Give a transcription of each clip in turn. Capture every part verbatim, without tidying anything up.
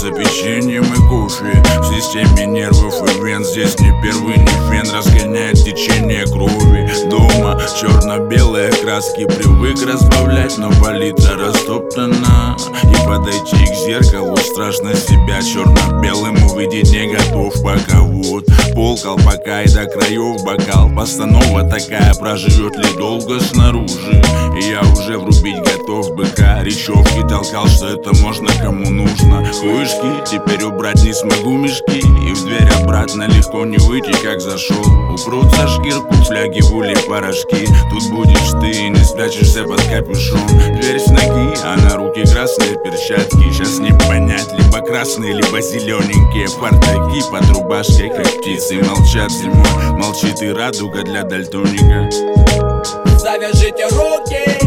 за печеньем и кофе. В системе нервов и вен здесь не первый, не фен разгоняет течение крови. Дома черно-белые краски привык разбавлять, но палитра растоптана. И подойти к зеркалу страшно себя черно-белым увидеть не готов пока. Вот пол колпака и до краев бокал. Постанова такая, проживет ли долго снаружи. И я уже врубить готов быка. Речевки толкал, что это можно кому нужно. Хуешки теперь убрать не смогу мешки. И в дверь обратно легко не выйти, как зашел. Упрут за шкирку, фляги, вули, порошки. Тут будешь ты и не спрячешься под капюшон. Дверь с ноги, а на руки красные перчатки. Сейчас не понять, либо красные, либо зелененькие фартаки под рубашкой, как птицы молчат зимой. Молчит и радуга для дальтоника. Завяжите руки,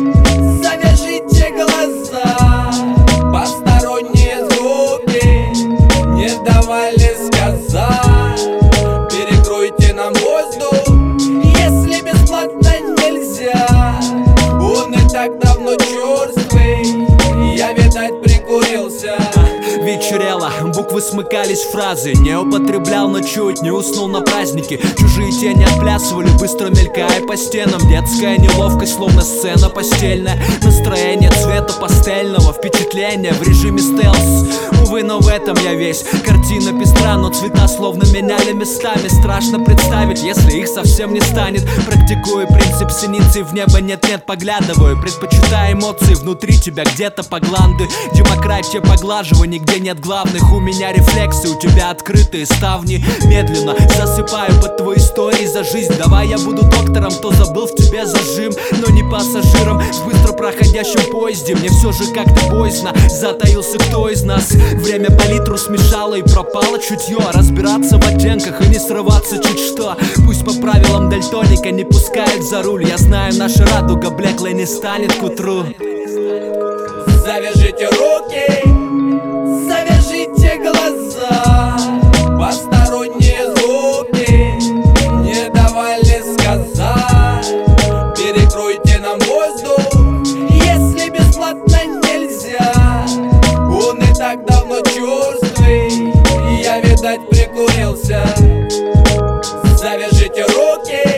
завяжите глаза. Посторонние звуки не давали сказать. Перекройте нам воздух, если бесплатно нельзя. Он и так давно черствый, я, видать, прикурился. Вечерело, буквы смыкались в фразы. Не употреблял, но чуть не уснул на празднике. Чужие тени отплясывали, быстро мелькая по стенам. Детская неловкость, словно сцена постельная. Настроение цвета пастельного, впечатление в режиме стелс. Увы, но в этом я весь. Картина пестра, но цвета словно меняли местами. Страшно представить, если их совсем не станет. Практикую принцип синицы, в небо нет-нет поглядываю. Предпочитаю эмоции внутри тебя, где-то по гланды. Демократия поглаживаний, где нет главных. У меня рефлексы, у тебя открытые ставни. Медленно засыпаю под твои истории за жизнь. Давай я буду доктором, кто забыл в тебе зажим. Но не пассажиром в быстро проходящем поезде. Мне все же как-то поздно, затаился кто из нас. Время палитру смешало и пропало чутье. Разбираться в оттенках и не срываться чуть что. Пусть по правилам дальтоника не пускает за руль. Я знаю, наша радуга блеклой не станет к утру. Завяжите руки, завяжите глаза. Посторонние звуки не давали сказать. Перекройте нам воздух, если бесплатно нельзя. Он и так давно черствый, я, видать, прикурился. Завяжите руки,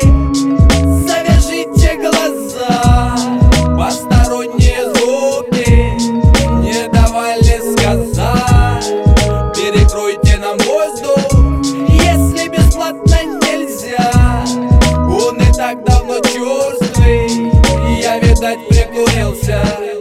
завяжите глаза. Посторонние звуки не давали сказать. Перекройте нам воздух, если бесплатно нельзя. Он и так давно черствый, я, видать, прикурился.